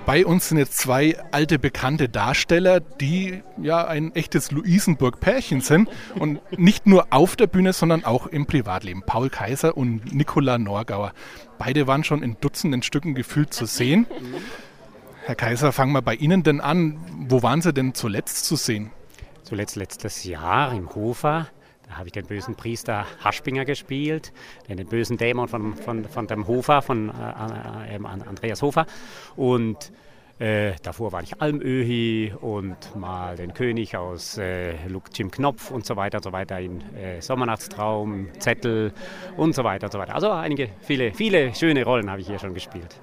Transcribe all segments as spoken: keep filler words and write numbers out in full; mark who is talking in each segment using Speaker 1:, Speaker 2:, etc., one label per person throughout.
Speaker 1: Bei uns sind jetzt zwei alte, bekannte Darsteller, die ja ein echtes Luisenburg-Pärchen sind. Und nicht nur auf der Bühne, sondern auch im Privatleben. Paul Kaiser und Nicola Norgauer. Beide waren schon in Dutzenden Stücken gefühlt zu sehen. Herr Kaiser, fangen wir bei Ihnen denn an. Wo waren Sie denn zuletzt zu sehen?
Speaker 2: Zuletzt letztes Jahr im Hofer. Da habe ich den bösen Priester Haschbinger gespielt, den bösen Dämon von, von, von dem Hofer, von äh, äh, Andreas Hofer. Und äh, davor war ich Almöhi und mal den König aus äh, Jim Knopf und so weiter und so weiter in äh, Sommernachtstraum, Zettel und so weiter und so weiter. Also einige, viele, viele schöne Rollen habe ich hier schon gespielt.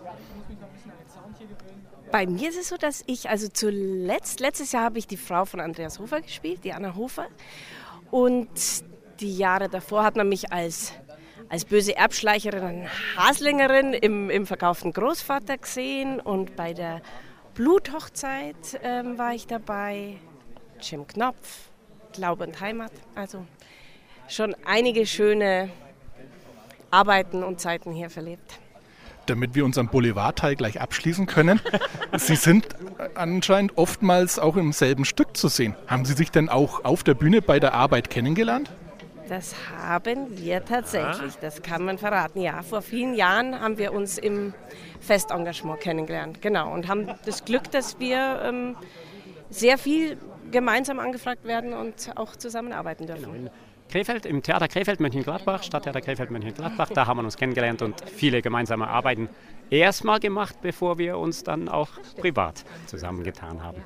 Speaker 3: Bei mir ist es so, dass ich, also zuletzt, letztes Jahr habe ich die Frau von Andreas Hofer gespielt, die Anna Hofer. Und die Jahre davor hat man mich als, als böse Erbschleicherin und Haslingerin im, im verkauften Großvater gesehen. Und bei der Bluthochzeit ähm, war ich dabei. Jim Knopf, Glaube und Heimat. Also schon einige schöne Arbeiten und Zeiten hier verlebt.
Speaker 1: Damit wir unseren Boulevardteil gleich abschließen können. Sie sind anscheinend oftmals auch im selben Stück zu sehen. Haben Sie sich denn auch auf der Bühne bei der Arbeit kennengelernt?
Speaker 3: Das haben wir tatsächlich, das kann man verraten. Ja, vor vielen Jahren haben wir uns im Festengagement kennengelernt. Genau, und haben das Glück, dass wir ähm, sehr viel gemeinsam angefragt werden und auch zusammenarbeiten dürfen.
Speaker 2: Genau. Krefeld, im Theater Krefeld Mönchengladbach, Stadttheater Krefeld Mönchengladbach, da haben wir uns kennengelernt und viele gemeinsame Arbeiten erstmal gemacht, bevor wir uns dann auch privat zusammengetan haben.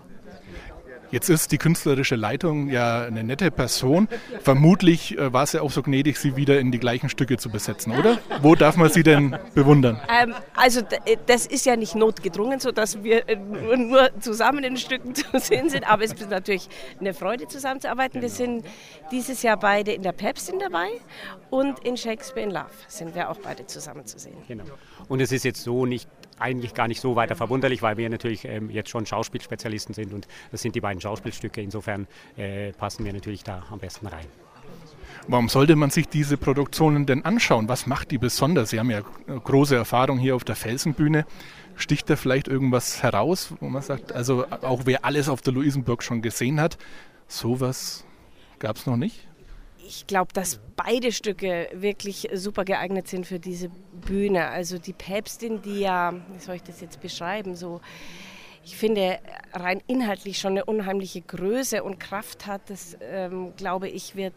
Speaker 1: Jetzt ist die künstlerische Leitung ja eine nette Person. Vermutlich äh, war sie auch so gnädig, sie wieder in die gleichen Stücke zu besetzen, oder? Wo darf man sie denn bewundern?
Speaker 3: Ähm, also d- das ist ja nicht notgedrungen, so dass wir äh, nur, nur zusammen in Stücken zu sehen sind. Aber es ist natürlich eine Freude, zusammenzuarbeiten. Wir sind dieses Jahr beide in der Päpstin dabei und in Shakespeare in Love sind wir auch beide zusammen zu sehen.
Speaker 2: Genau. Und es ist jetzt so nicht eigentlich gar nicht so weiter verwunderlich, weil wir natürlich ähm, jetzt schon Schauspielspezialisten sind und das sind die beiden Schauspielstücke. Insofern äh, passen wir natürlich da am besten rein.
Speaker 1: Warum sollte man sich diese Produktionen denn anschauen? Was macht die besonders? Sie haben ja große Erfahrung hier auf der Felsenbühne. Sticht da vielleicht irgendwas heraus, wo man sagt, also auch wer alles auf der Luisenburg schon gesehen hat, sowas gab es noch nicht?
Speaker 3: Ich glaube, dass beide Stücke wirklich super geeignet sind für diese Bühne. Also die Päpstin, die ja, wie soll ich das jetzt beschreiben, so, ich finde, rein inhaltlich schon eine unheimliche Größe und Kraft hat. Das, ähm, glaube ich, wird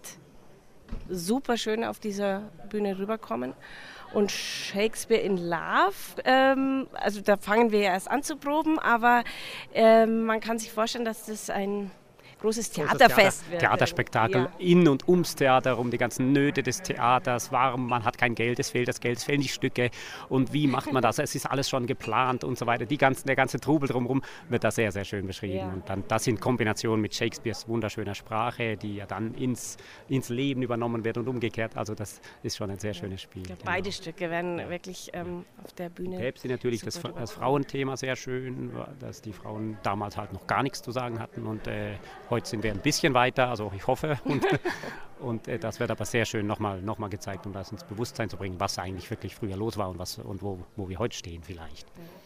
Speaker 3: super schön auf dieser Bühne rüberkommen. Und Shakespeare in Love, ähm, also da fangen wir ja erst an zu proben, aber ähm, man kann sich vorstellen, dass das ein großes Theaterfest
Speaker 2: Theater,
Speaker 3: wird.
Speaker 2: Theaterspektakel
Speaker 3: ja.
Speaker 2: in und ums Theater, um die ganzen Nöte des Theaters, warum man hat kein Geld, es fehlt das Geld, es fehlen die Stücke und wie macht man das, es ist alles schon geplant und so weiter. Die ganzen, der ganze Trubel drumherum wird da sehr, sehr schön beschrieben. Ja. Und dann das in Kombination mit Shakespeares wunderschöner Sprache, die ja dann ins, ins Leben übernommen wird und umgekehrt. Also das ist schon ein sehr schönes Spiel.
Speaker 3: Glaub, beide genau. Stücke werden ja. wirklich ähm, auf der Bühne.
Speaker 2: Päpstin natürlich das, das Frauenthema sehr schön, dass die Frauen damals halt noch gar nichts zu sagen hatten und äh, heute sind wir ein bisschen weiter, also ich hoffe. Und, und äh, das wird aber sehr schön nochmal noch mal gezeigt, um das ins Bewusstsein zu bringen, was eigentlich wirklich früher los war und, was, und wo, wo wir heute stehen vielleicht.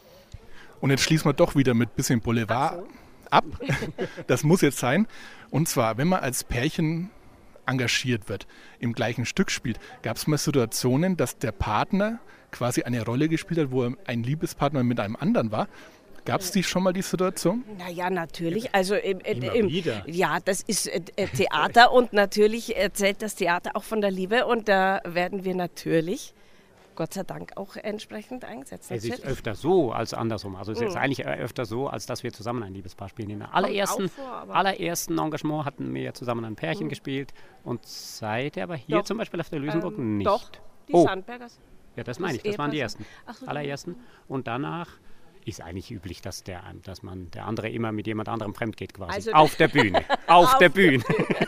Speaker 1: Und jetzt schließen wir doch wieder mit ein bisschen Boulevard so. ab. Das muss jetzt sein. Und zwar, wenn man als Pärchen engagiert wird, im gleichen Stück spielt, gab es mal Situationen, dass der Partner quasi eine Rolle gespielt hat, wo er ein Liebespartner mit einem anderen war. Gab es die schon mal die Situation?
Speaker 3: Naja, natürlich. Also im,
Speaker 2: Immer
Speaker 3: im,
Speaker 2: wieder.
Speaker 3: Ja, das ist äh, Theater und natürlich erzählt das Theater auch von der Liebe und da werden wir natürlich, Gott sei Dank, auch entsprechend eingesetzt.
Speaker 2: Es
Speaker 3: natürlich.
Speaker 2: ist öfter so als andersrum. Also es ist mhm. eigentlich öfter so, als dass wir zusammen ein Liebespaar spielen. In der allerersten, vor, allerersten Engagement hatten wir zusammen ein Pärchen mhm. gespielt und seither aber hier doch. Zum Beispiel auf der Luisenburg
Speaker 3: ähm,
Speaker 2: nicht.
Speaker 3: Doch, die
Speaker 2: oh.
Speaker 3: Sandbergers.
Speaker 2: Ja, das meine ich, das waren die ersten.
Speaker 3: Ach so,
Speaker 2: allerersten. Und danach ist eigentlich üblich, dass, der, dass man der andere immer mit jemand anderem fremd geht quasi. Also auf der Bühne. Auf, auf der Bühne.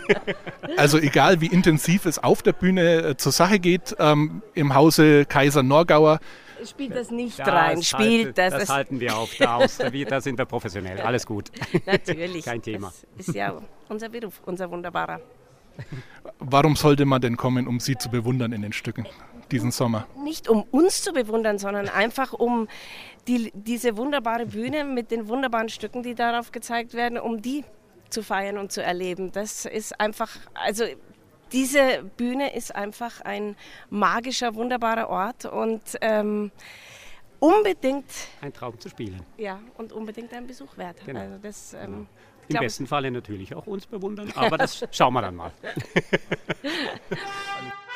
Speaker 1: Also egal wie intensiv es auf der Bühne äh, zur Sache geht, ähm, im Hause Kaiser Norgauer.
Speaker 3: Spielt das nicht
Speaker 2: das
Speaker 3: rein. Spielt
Speaker 2: halten,
Speaker 3: das.
Speaker 2: Das halten wir auf. Da, aus, da sind wir professionell. Alles gut.
Speaker 3: Natürlich.
Speaker 2: Kein Thema.
Speaker 3: Das ist ja unser Beruf, unser wunderbarer.
Speaker 1: Warum sollte man denn kommen, um Sie zu bewundern in den Stücken? diesen Sommer?
Speaker 3: Nicht um uns zu bewundern, sondern einfach um die, diese wunderbare Bühne mit den wunderbaren Stücken, die darauf gezeigt werden, um die zu feiern und zu erleben. Das ist einfach, also diese Bühne ist einfach ein magischer, wunderbarer Ort und ähm, unbedingt
Speaker 2: ein Traum zu spielen.
Speaker 3: Ja, und unbedingt ein Besuch wert.
Speaker 2: Genau.
Speaker 3: Also das, ähm,
Speaker 2: genau. Im besten Falle natürlich auch uns bewundern, aber das schauen wir dann mal.